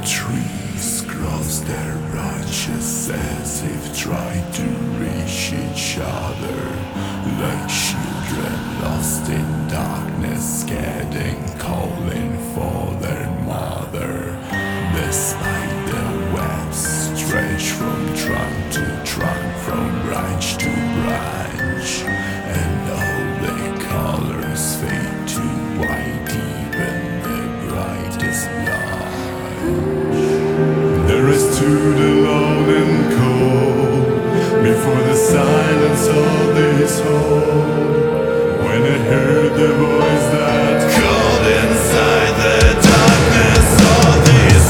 trees cross their branches as if trying to reach each other, like children lost in darkness, scared and calling for their mother. The spider webs stretch from trunk to trunk, from branch to branch, and all the colors fade to white, even the brightest light. The rest stood alone and cold before the silence of this hall, when I heard the voice that called inside the darkness of this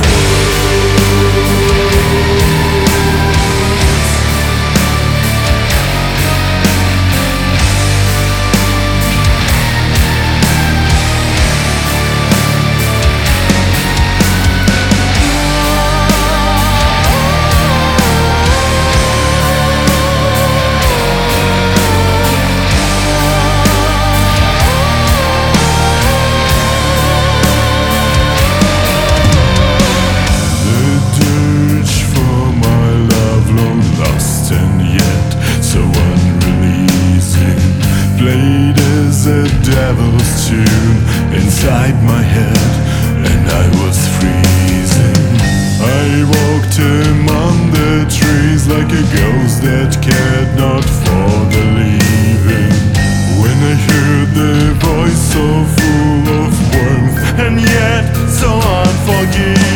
devil's tune inside my head, and I was freezing. I walked among the trees like a ghost that cared not for the living, when I heard the voice so full of warmth and yet so unforgiving.